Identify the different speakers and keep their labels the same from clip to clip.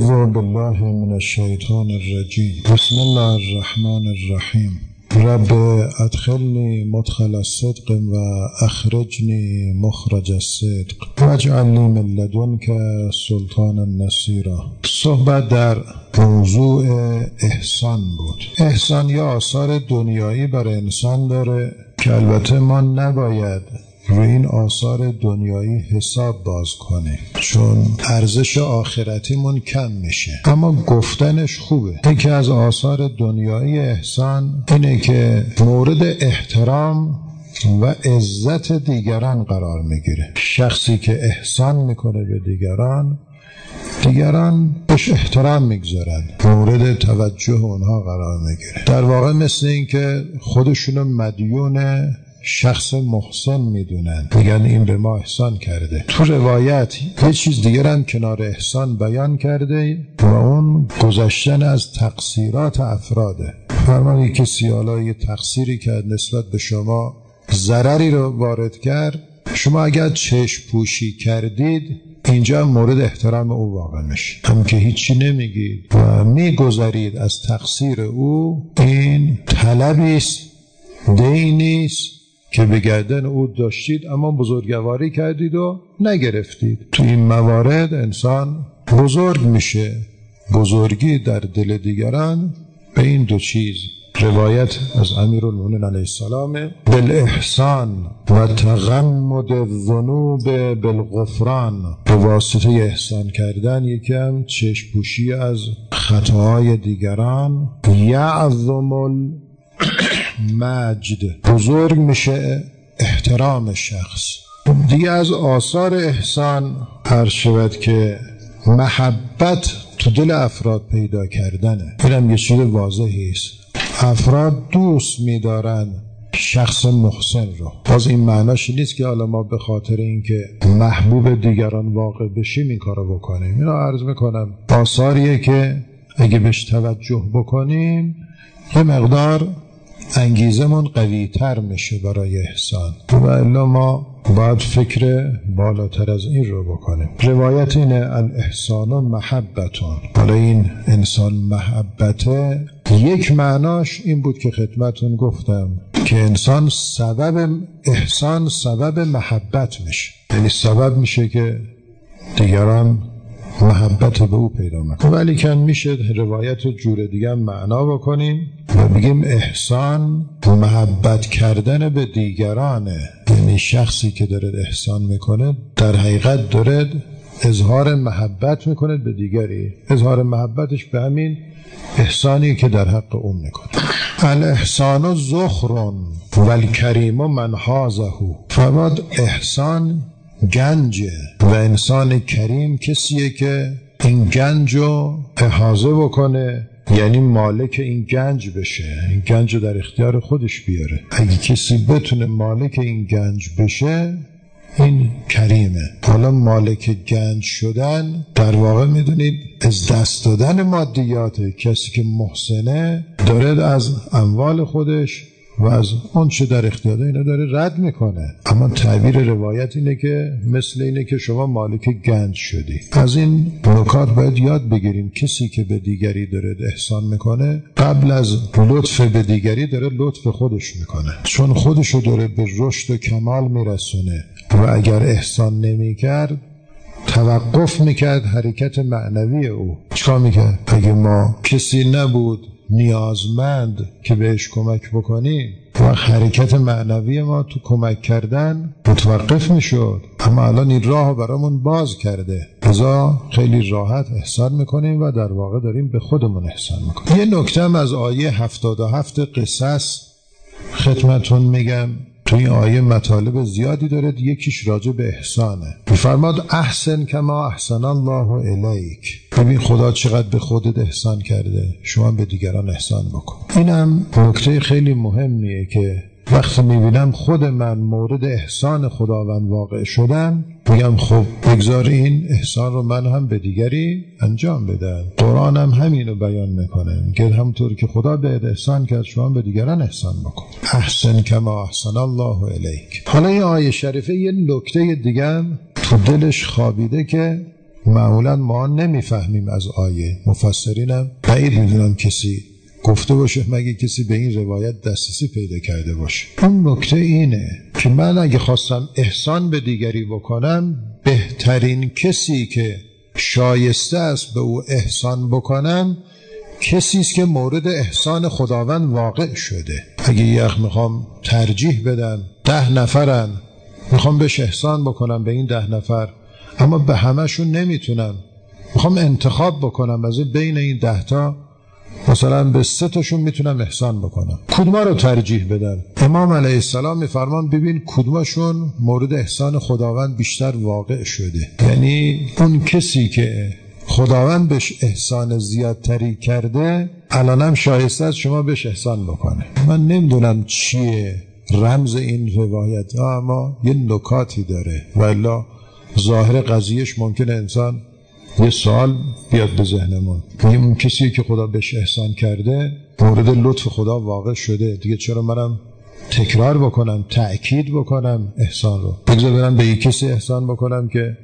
Speaker 1: اعوذ بالله من الشیطان الرجیم. بسم الله الرحمن الرحیم. رب ادخلنی مدخل الصدق و اخرجنی مخرج الصدق واجعل لی من لدنک سلطانا نصیرا. صحبت در موضوع احسان بود. احسان یا آثار دنیایی برای انسان داره که البته ما نباید روی این آثار دنیایی حساب باز کنیم، چون ارزش آخرتیمون کم میشه، اما گفتنش خوبه. یکی از آثار دنیایی احسان اینه که مورد احترام و عزت دیگران قرار میگیره. شخصی که احسان میکنه به دیگران بهش احترام میگذارن، مورد توجه اونها قرار میگیره. در واقع مثل این که خودشونو مدیون شخص محسن میدونن، میگن این به ما احسان کرده. تو روایت یه چیز دیگر هم کنار احسان بیان کرده و اون گذشتن از تقصیرات افراده. فرمانی که سیالا یه تقصیری کرد نسبت به شما، ضرری رو وارد کرد، شما اگر چشم پوشی کردید اینجا مورد احترام او واقع میشه، هم که هیچی نمیگید و میگذارید از تقصیر او. این طلبیست، دینیست که به گردن او داشتید اما بزرگواری کردید و نگرفتید. تو این موارد انسان بزرگ میشه. بزرگی در دل دیگران به این دو چیز. روایت از امیرالمومنین علیه السلام: بالاحسان و تغمد الذنوب بالغفران. به واسطه احسان کردن یکم چشم‌پوشی از خطاهای دیگران. یعظم مجد، بزرگ میشه احترام شخص. دیگه از آثار احسان هر شود که محبت تو دل افراد پیدا کردنه. اینم یه چیز واضحی است. افراد دوست می‌دارن شخص محسن رو. باز این معناش نیست که حالا ما به خاطر اینکه محبوب دیگران واقع بشیم این کارو بکنیم. اینو عرض میکنم آثاریه که اگه بهش توجه بکنیم یه مقدار انگیزمون قوی تر میشه برای احسان، و الا ما باید فکر بالاتر از این رو بکنیم. روایت اینه: الاحسان محبتون. حالا این انسان محبته، یک معناش این بود که خدمتون گفتم که انسان سبب احسان سبب محبت میشه، یعنی سبب میشه که دیگران محبت به او پیدا میکنه. ولی کن میشه روایت رو جور دیگه معنا بکنیم و بگیم احسان محبت کردن به دیگرانه. یعنی شخصی که داره احسان میکنه در حقیقت داره اظهار محبت میکنه به دیگری. اظهار محبتش به همین احسانی که در حق اون میکنه. الاحسان ذخر والکریم من حازه. فرمود احسان گنجه و انسان کریم کسیه که این گنج رو احاطه بکنه، یعنی مالک این گنج بشه، این گنج رو در اختیار خودش بیاره. اگه کسی بتونه مالک این گنج بشه این کریمه. حالا مالک گنج شدن در واقع میدونید از دست دادن مادیاته. کسی که محسنه داره از اموال خودش و از اون چه در اختیار اینو داره رد میکنه. اما تعبیر روایت اینه که مثل اینه که شما مالک گنج شدی. از این نکات باید یاد بگیریم. کسی که به دیگری داره احسان میکنه قبل از لطف به دیگری داره لطف خودش میکنه، چون خودشو داره به رشد و کمال میرسونه و اگر احسان نمیکرد توقف میکرد حرکت معنوی او. چیکار میکرد؟ اگه ما کسی نبود نیازمند که بهش کمک بکنیم و حرکت معنوی ما تو کمک کردن متوقف میشد، اما الان این راه برامون باز کرده، لذا خیلی راحت احسان میکنیم و در واقع داریم به خودمون احسان میکنیم. یه نکته هم از آیه 77 قصص خدمتون میگم. تو این آیه مطالب زیادی داره، یکیش راجع به احسانه. میفرماد احسن کما احسن الله الیک. ببین خدا چقدر به خودت احسان کرده، شما به دیگران احسان بکن. اینم نکته خیلی مهمیه که وقتی میبینم خود من مورد احسان خداوند واقع شدم میگم خب بگذار این احسان رو من هم به دیگری انجام بدم. قرآن هم همینو بیان میکنه، میگه همونطور که خدا به احسان کرد شما به دیگران احسان بکن. احسن کما احسن الله الیک. حالا این آیه شریفه یه نکته دیگه هم تو دلش خوابیده که معمولا ما نمیفهمیم از آیه. مفسرینم بعید میدونم کسی گفته باشه مگه کسی به این روایت دسترسی پیدا کرده باشه. اون نکته اینه که من اگه خواستم احسان به دیگری بکنم، بهترین کسی که شایسته است به او احسان بکنم کسی است که مورد احسان خداوند واقع شده. اگه میخوام ترجیح بدم 10 نفرن، میخوام بهش احسان بکنم به این 10 نفر، اما به همشون نمیتونم، میخوام انتخاب بکنم از بین این 10 تا مثلا به 3 تاشون میتونم احسان بکنم، کدوما رو ترجیح بدم؟ امام علیه السلام میفرمان ببین کدوماشون مورد احسان خداوند بیشتر واقع شده. یعنی اون کسی که خداوند بهش احسان زیادتری کرده الانم شایسته است شما بهش احسان بکنه. من نمیدونم چیه رمز این روایت، اما یه نکاتی داره، والا ظاهر قضیهش ممکنه انسان یه سوال بیاد به ذهنمون، اون کسی که خدا بهش احسان کرده مورد لطف خدا واقع شده، دیگه چرا منم تکرار بکنم، تأکید بکنم احسان رو؟ بگذار برم به یک کسی احسان بکنم که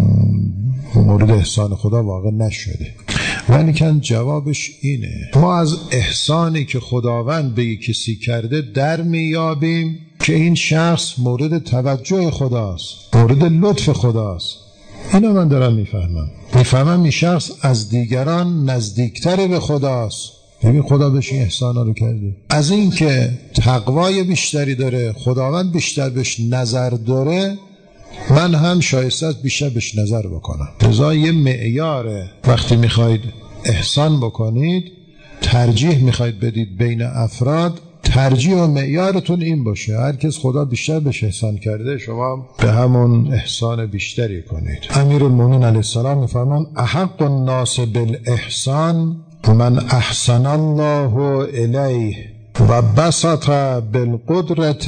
Speaker 1: مورد احسان خدا واقع نشده. ولیکن جوابش اینه، ما از احسانی که خداوند به یک کسی کرده در میابیم که این شخص مورد توجه خداست، مورد لطف خداست. اینو من دارم میفهمم این شخص از دیگران نزدیکتر به خداست. ببین خدا بهش این احسانا رو کرده. از این که تقوای بیشتری داره، خداوند بیشتر بهش نظر داره، من هم شایسته است بیشتر بهش نظر بکنم. لذا یه معیاره، وقتی میخواید احسان بکنید، ترجیح میخواید بدید بین افراد، ترجیح و معیارتون این باشه هر کس خدا بیشتر بهش احسان کرده شما به همون احسان بیشتری کنید. امیرالمومنین علیه السلام میفرمان احق الناس بالاحسان من احسن الله الیه و بسط بالقدرت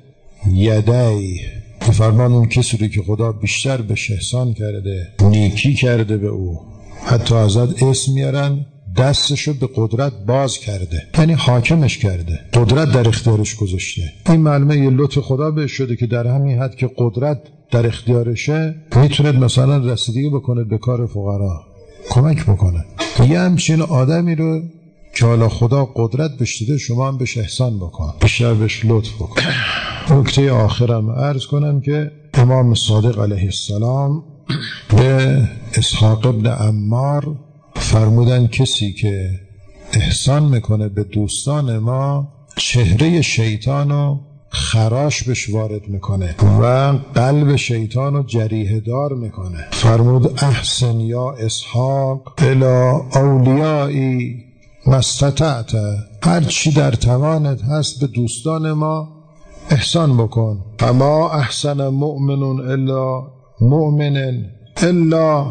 Speaker 1: یدیه. میفرمان اون کسی رو که خدا بیشتر بهش احسان کرده، نیکی کرده به او، حتی ازت اسم میارن، دستشو به قدرت باز کرده، یعنی حاکمش کرده، قدرت در اختیارش گذاشته. این معلومه یه لطف خدا بهش شده که در همین حد که قدرت در اختیارشه میتونه مثلا رسیدگی بکنه به کار فقرا، کمک بکنه. یه همچین آدمی رو که حالا خدا قدرت بهش داده شما هم بهش احسان بکن، بیشتر بهش لطف بکن. نکته آخرم عرض کنم که امام صادق علیه السلام به اسحاق ابن عمار فرمودن کسی که احسان میکنه به دوستان ما چهره شیطانو خراش بهش وارد میکنه و قلب شیطانو جریحه دار میکنه. فرمود احسن یا اسحاق الی اولیایی مستطعت، هر چی در توانت هست به دوستان ما احسان بکن. اما احسن مؤمن الا مؤمن الا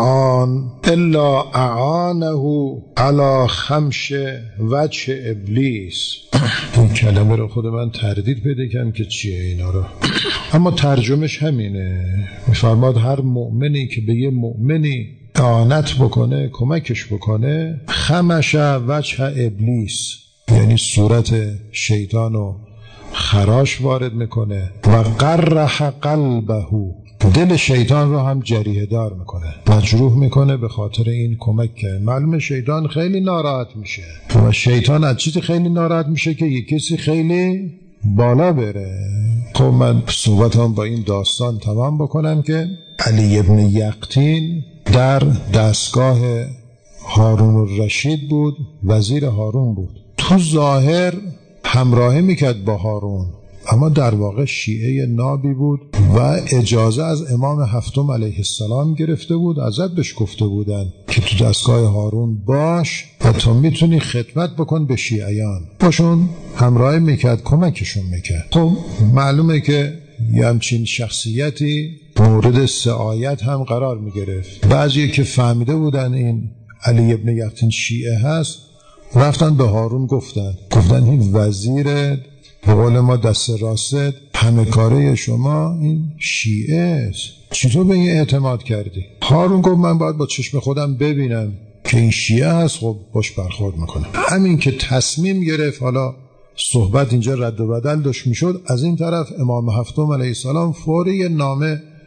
Speaker 1: اعانه علی خمش وجه ابلیس. این کلمه رو خود من تردید پیدا کردم که چیه اینا رو، اما ترجمهش همینه. میفرماد هر مؤمنی که به یه مؤمنی اعانت بکنه، کمکش بکنه، خمش وجه ابلیس، یعنی صورت شیطانو خراش وارد میکنه و قرح قلبه، دل شیطان رو هم جریحه دار میکنه، مجروح میکنه به خاطر این کمک که معلومه شیطان خیلی ناراحت میشه. و شیطان از چیزی خیلی ناراحت میشه که یک کسی خیلی بالا بره. خب من صحبتم با این داستان تمام بکنم که علی ابن یقطین در دستگاه هارون الرشید بود، وزیر هارون بود، تو ظاهر همراهی میکرد با هارون، اما در واقع شیعه نابی بود و اجازه از امام هفتم علیه السلام گرفته بود. ازت بهش گفته بودن که تو دستگاه هارون باش و تا میتونی خدمت بکن به شیعیان. باشون همراهی میکرد، کمکشون میکرد. خب معلومه که یه همچین شخصیتی مورد سعایت هم قرار میگرفت. بعضی که فهمیده بودن این علی ابن یقطین شیعه هست، رفتن به هارون گفتن این وزیر به قول ما دست راست همه کاره شما این شیعه است، چطور به این اعتماد کردی؟ هارون گفت من باید با چشم خودم ببینم که این شیعه هست، خب باش برخورد میکنه. همین که تصمیم گرفت، حالا صحبت اینجا رد و بدل داشت میشد، از این طرف امام هفتم علیه السلام فوری نامه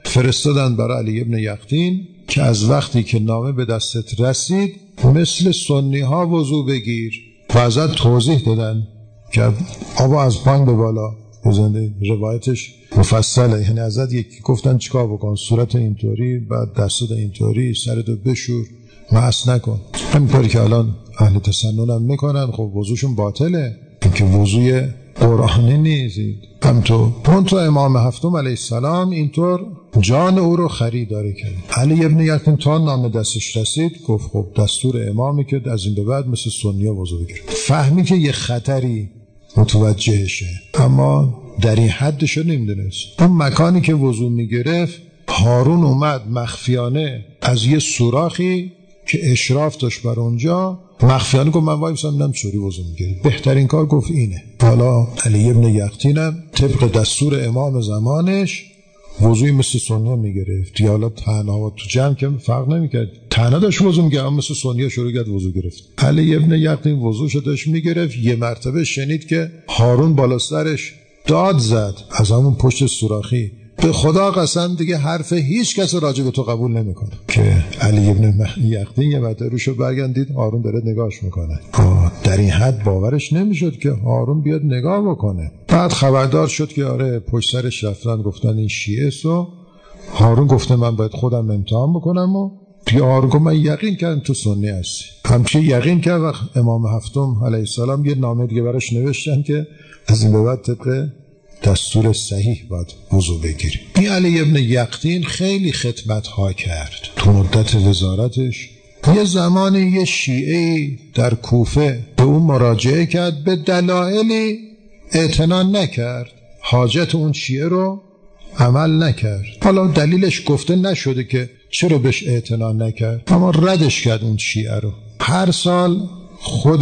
Speaker 1: فرستادن برای علی ابن یقطین که از وقتی که نامه به دستت رسید مثل سنی ها وضو بگیر و ازت توضیح دادن که آبا از پایین به بالا بزنده. روایتش مفصله، یعنی ازت یکی گفتن چیکار بکن، صورت اینطوری، بعد دستت اینطوری، سرتو بشور، مس نکن. همین کاری که الان اهل تسنن هم میکنن. خب وضوشون باطله، اینکه وضوی قرآنی نیست. همینطور امام هفتم علیه السلام اینطور جان او رو خریداری کرد. علی ابن یقطین تا نام دستش رسید گفت خب دستور امامی که از این به بعد مثل سنی‌ها وضو بگیره. فهمی که یه خطری متوجهشه، اما در این حدش رو نمیدونست. اون مکانی که وضو میگرفت، هارون اومد مخفیانه از یه سوراخی که اشراف داشت بر اونجا، مخفیانه گفت من وای میسم چوری وضو میگیره. بهترین کار گفت اینه. حالا علی ابن یقطینم طبق دستور امام زمانش وضوی مثل سنی میگرفت. یا حالا تنها تو جمع که فرق نمیکرد، تنها داشت وضو میگرفت، اما مثل سنی شروع کرد وضو گرفت. علی ابن یقطین وضوشو داشت میگرفت، یه مرتبه شنید که هارون بالا سرش داد زد از همون پشت سوراخی، به خدا قسم دیگه حرف هیچ کس راجع به تو قبول نمیکنه. که علی ابن یقطین یه مرتبه روشو برگردید، هارون داره نگاهش میکنه. در این حد باورش نمیشد که هارون بیاد نگاه بکنه. بعد خبردار شد که آره پشت سرش رفتن گفتن این شیعه سو. هارون گفته من باید خودم امتحان بکنم و دیگه هارون گفت من یقین کردم تو سنی هستی. همچنین یقین کرد. و امام هفتم علیه السلام یه نامه دیگه براش نوشتن که از این به بعد طبق دستور صحیح باید وضو بگیری. این علی ابن یقطین خیلی خدمت ها کرد تو مدت وزارتش. یه زمانی یه شیعه در کوفه به اون مراجعه کرد، به دلایلی اعتنا نکرد، حاجت اون شیعه رو عمل نکرد. حالا دلیلش گفته نشده که چرا بهش اعتنا نکرد، اما ردش کرد اون شیعه رو. هر سال خود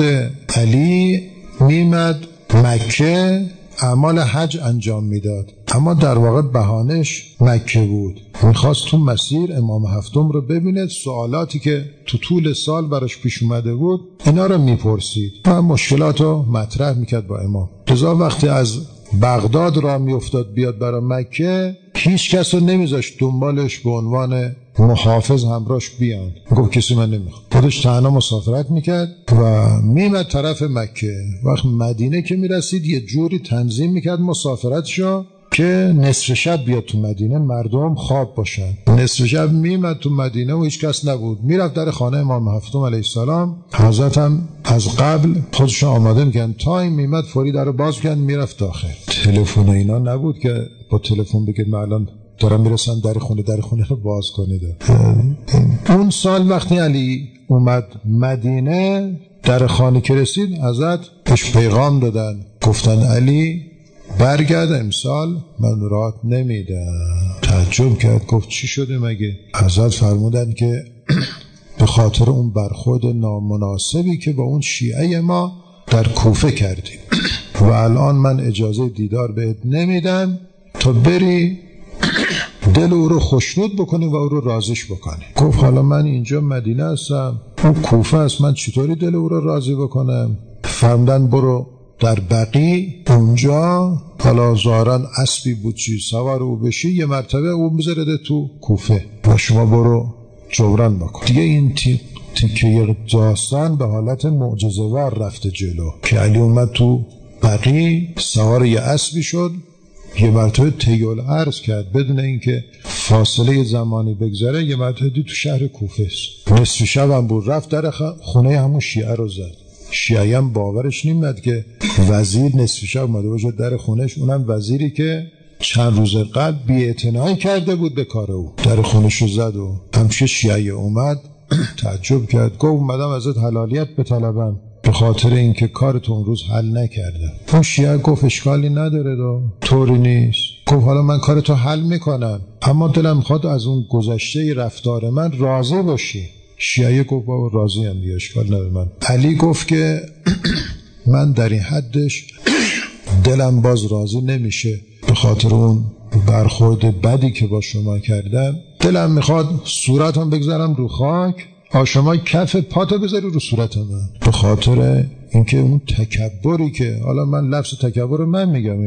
Speaker 1: علی میمد مکه اعمال حج انجام میداد، اما در واقع بهانش مکه بود. میخواست تو مسیر امام هفتم رو ببینه، سوالاتی که تو طول سال براش پیش اومده بود اینا رو میپرسید و مشکلات رو مطرح میکرد با امام. لذا وقتی از بغداد را میافتاد بیاد برای مکه، هیچ کس رو نمیذاشت دنبالش به عنوان محافظ همراهش بیان. گفت کسی من نمیخواد. خودش تنها مسافرت میکرد و میمد طرف مکه. وقت مدینه که میرسید یه جوری تنظیم میکرد مسافرتشو که نصف شب بیاد تو مدینه، مردم خواب باشن. نصف شب میمد تو مدینه و هیچ کس نبود، میرفت در خانه امام هفتم علیه السلام. حضرت هم از قبل خودشو آماده میکن، تایم میمد فوری در رو باز کن میرفت داخل. تلفن اینا نبود که با تلفن بگید من الان دارم میرسم در خونه رو باز کنید. اون سال وقتی علی اومد مدینه، در خانه که رسید ازت بهش پیغام دادن، گفتن علی برگرد امسال من رات نمیدم. تعجب کرد، گفت چی شده مگه؟ حضرت فرمودن که به خاطر اون برخورد نامناسبی که با اون شیعه ما در کوفه کردیم و الان من اجازه دیدار بهت نمیدم تا بری دل او رو خوشنود بکنی و او رو راضیش بکنی. گفت حالا من اینجا مدینه هستم، اون کوفه است، من چطوری دل او رو راضی بکنم؟ فرمودن برو در بقی، اونجا حالا ظاهرا اسبی بود چی سوار او بشی، یه مرتبه او میذاره تو کوفه و شما برو جبران بکن. دیگه این تیکه داستان به حالت معجزه ور رفته جلو که علی اومد تو بقی سوار یه اسبی شد، یه مرتبه طیل عرض کرد بدون اینکه فاصله زمانی بگذره، یه مرتبه تو شهر کوفه است. نصف شب هم بود، رفت در خونه همون شیعه رو زد. شیعه هم باورش نمیاد که وزیر نصف شب اومده باشه در خونش، اونم وزیری که چند روز قبل بی‌اعتنایی کرده بود به کار او. در خونش رو زد و همشه شیعه اومد تعجب کرد، گفت اومدم ازت حلالیت بطلبم به خاطر اینکه کارت اون روز حل نکرده. اون شیعه گفت اشکالی نداره، طوری نیست. گفت حالا من کارتو حل میکنم، اما دلم میخواد از اون گذشته رفتار من راضی باشی. شیعه گفت بابا راضی ام دیگه، اشکال نداره. من علی گفت که من در این حدش دلم باز راضی نمیشه به خاطر اون برخورد بدی که با شما کردم. دلم میخواد صورتم بگذارم رو خاک، شما کف پاتو بذاری رو صورت من، به خاطر اینکه اون تکبری که حالا من لفظ تکبر من میگم، اینا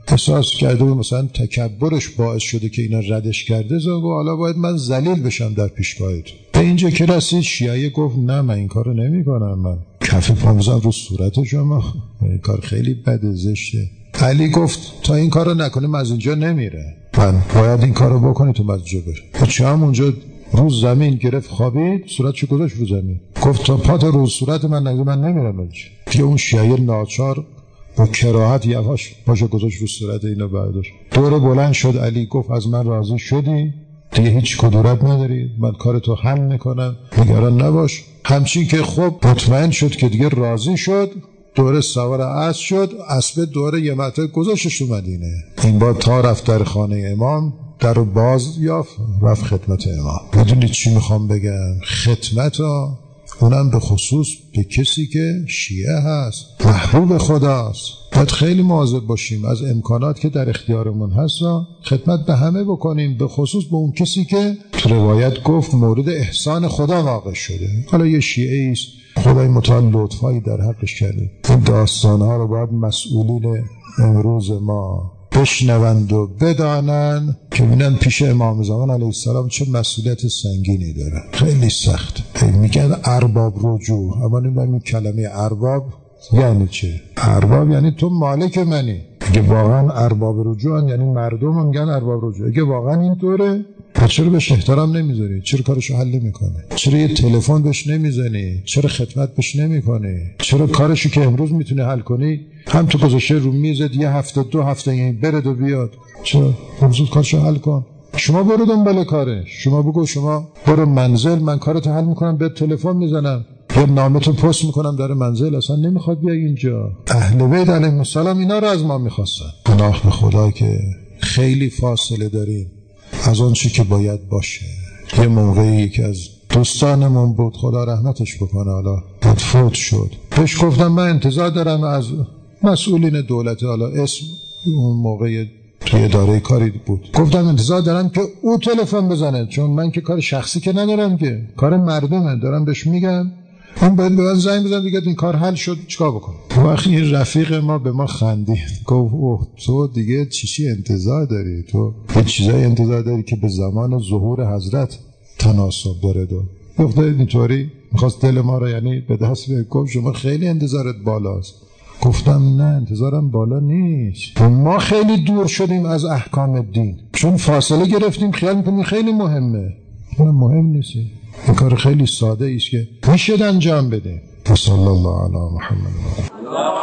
Speaker 1: احساس کرده بود مثلا تکبرش باعث شده که اینا ردش کرده، زنگو حالا باید من ذلیل بشم در پیشگاه تو. به اینجا که رسید شیعه گفت نه من این کارو نمی کنم، من کف پامزم رو صورت شما، این کار خیلی بده زشته. علی گفت تا این کارو نکنه من از اینجا نمیره، من باید این کارو بکنی تو مسجد بره. بچه هم اونجا رو زمین گرفت خوابید، صورتشو گذاشت رو زمین، گفت تا پات رو صورت من نگه من نمیرم اینجا. دیگه اون شیعه ناچار با کراهت یواش پاشو گذاشت رو صورت اینو برداشت. دور بلند شد علی گفت از من راضی شدی؟ دیگه هیچ کدورت نداری، من کارتو حل میکنم، نگران نباش. همچین که خب مطمئن شد که دیگه راضی شد، دوره سوار اسب شد، اسب دوره یه مطلع گذاشتش تو مدینه. این بار تا رفت در خانه امام، در رو باز یافت، رفت خدمت امام. میدونید چی میخوام بگم؟ خدمت ها اونم به خصوص به کسی که شیعه هست، محبوب خداست، باید خیلی مواظب باشیم از امکانات که در اختیارمون هست خدمت به همه بکنیم، به خصوص به اون کسی که تو روایت گفت مورد احسان خدا واقع شده. حالا یه شیعه ایست خدای متعال لطفایی در حقش کرده. این داستانها رو باید مسئولین امروز ما بشنوند و بدانن که ببینن پیش امام زمان علیه السلام چه مسئولیت سنگینی داره، خیلی سخت. میگن ارباب رجوع، اما نمیدونم این کلمه ارباب یعنی چه؟ ارباب یعنی تو مالک منی. اگه واقعا ارباب رجوعن یعنی مردم میگن ارباب رجوع، اگه واقعا اینطوره چرا بهش احترام نمیذاری؟ چرا کارشو حل نمیکنه؟ چرا یه تلفن بهش نمیزنی؟ چرا خدمت بهش نمیکنی؟ چرا کارشو که امروز میتونی حل کنی هم تو گذاشته رو میزت یه هفته 2 هفته یعنی برد و بیاد؟ چرا امروز کارشو حل کن؟ شما برو دنبال کارش، شما بگو شما برو منزل، من کارتو حل میکنم، به تلفن میزنم یا نامتو پست میکنم در منزل، اصلا نمیخواد بیای اینجا. اهل بیت علیهم السلام اینا رو از ما میخواستن. گناه به خدا که خیلی فاصله داریم از اون چی که باید باشه. یه موقعی که از دوستانمون بود، خدا رحمتش بکنه، حالا فوت شد، بهش گفتم من انتظار دارم از مسئولین دولتی، حالا اسم اون موقع توی اداره کاری بود، گفتم انتظار دارم که او تلفن بزنه، چون من که کار شخصی که ندارم، که کار مردمه، دارم بهش میگم اون باید به من زنگ بزن دیگه این کار حل شد چیکار بکنم. وقتی این رفیق ما به ما خندید گفت اوه تو دیگه چی انتظار داری؟ تو یه چیزای انتظار داری که به زمان ظهور حضرت تناسب داره. گفت اینطوری میخواست دل ما رو یعنی به دست بیاره. گفت شما خیلی انتظارت بالاست. گفتم نه انتظارم بالا نیست، ما خیلی دور شدیم از احکام دین، چون فاصله گرفتیم خیال میکنیم خیلی مهمه. اون مهم نیست، این کار خیلی ساده ایست که میشه انجام بده. صلی الله علی محمد.